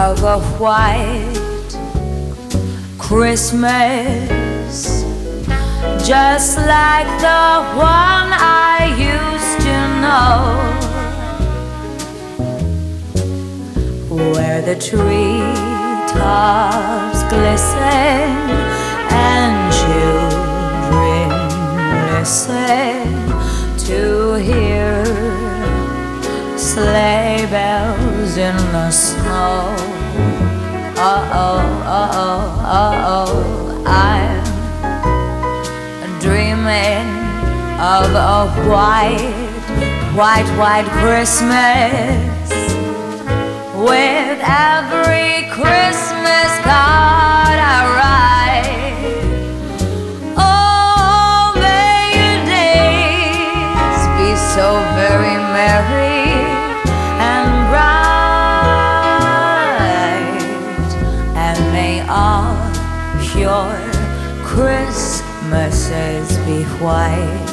of a white Christmas, just like the one I used to know, where the treetops glisten and children listen to hear sleigh bells in the snow. I'm dreaming of a white Christmas, with every Christmas card I write. Oh, may your days be so very merry and bright, and may all your Christmases be white.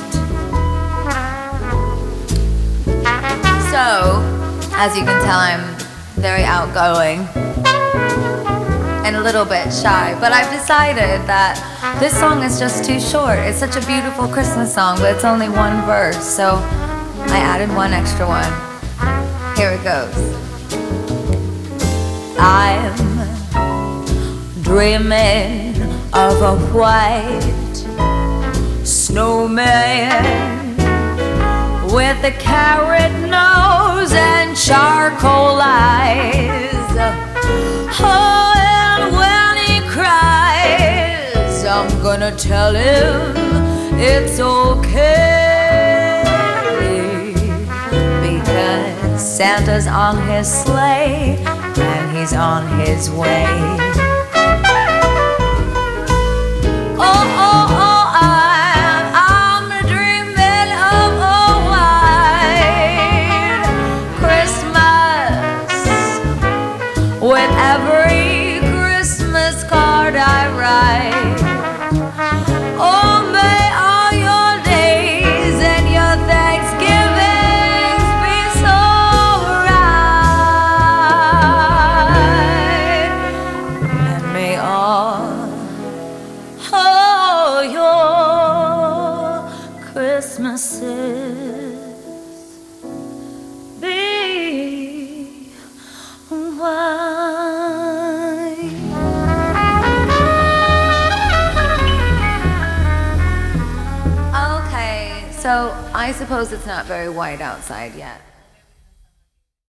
So, as you can tell, I'm very outgoing and a little bit shy, but I've decided that this song is just too short. It's such a beautiful Christmas song, but it's only one verse, so I added one extra one. Here it goes. I'm dreaming of a white snowman with a carrot nose and charcoal eyes. Oh, and when he cries, I'm gonna tell him it's okay, because Santa's on his sleigh and he's on his way. I'm dreaming of a white Christmas, with every Christmas card I write. Oh, may all your days and your Thanksgivings be so right, and may all your Christmases be white. Okay, so I suppose it's not very white outside yet.